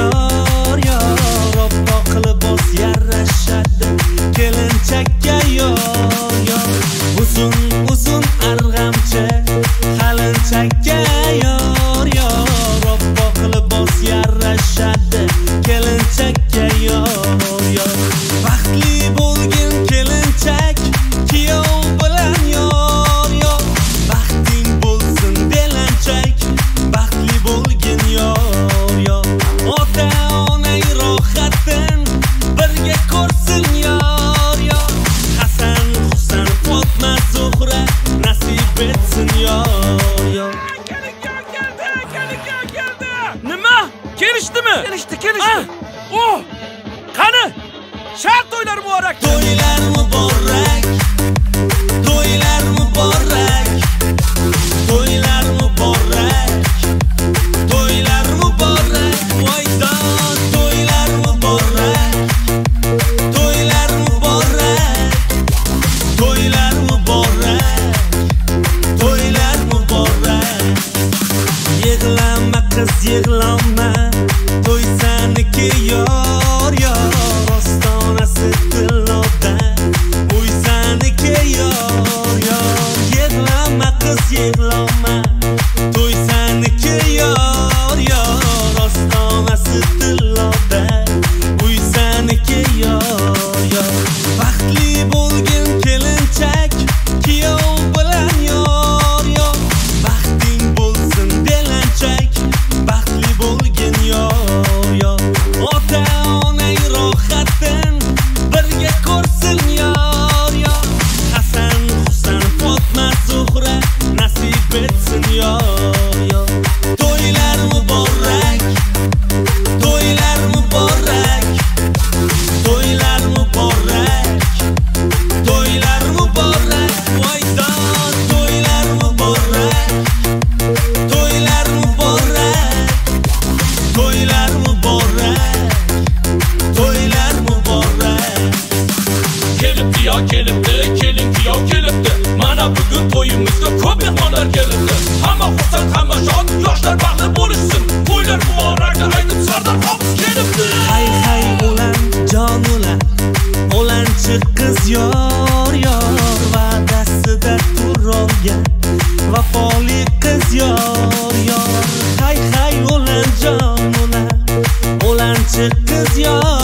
yor yor, oppoq libos yarashadi kelinchakka yor yor. Uzun uzun arg'amchi qalinchakka yor yor, oppoq libos yarashadi kelinchakka yor yor. Baxtli bo'lgin kelinchak kuyov bilan yor yor. Baxting bo'lsin belanchak, baxtli bo'lgin yor yor. Ota onang rohatin birga ko'rsin yor yor. Hasan Husan Fatma Zuhra nasib etsin yor yor. Nima? Kelishdimi? Kelishdi. Oh! Qani? Shart to'ylar muborak. To'ylar muborak. To'ylar muborak. To'ylar muborak. To'ylar muborak. Voydon to'ylar muborak. To'ylar muborak. To'ylar muborak. To'ylar muborak. Yig'lama qiz yig'lama, to'y saniki yor yor. Ostonasi tilloda, uy saniki yor yor. Yig'lama qiz yig'lama, to'y saniki yor yor. Ostonasi tilloda, uy saniki yor yor. Baxtli bo'lgin kelinchak kuyov bilan yor yor. Baxting bo'lsin belanchak, baxtli bo'lgin yor yor. Ota onang rohatin birga ko'rsin yor yor. Hasan Husan Fatma Zuhra nasib etsin yor yor. To'ylar muborak. To'ylar muborak. To'ylar muborak. To'ylar muborak. Voydon to'ylar muborak. To'ylar muborak. To'ylar muborak. To'ylar muborak. Kelibdi yo kelibdi, kelin kuyov kelibdi. Mana bugun to'yimizga ko'p mehmonlar kelibdi. Hamma xursand, hamma shod, yoshlar baxtli bo'lishsin. To'ylar muborak deb aytib Sardor Hofiz kelibdi. Hay hay ulan jon ulan, ulanchi qiz yor yor. Va'dasida turolgan vafoli qiz yor yor. Hay hay ulan jon ulan, ulanchi qiz yor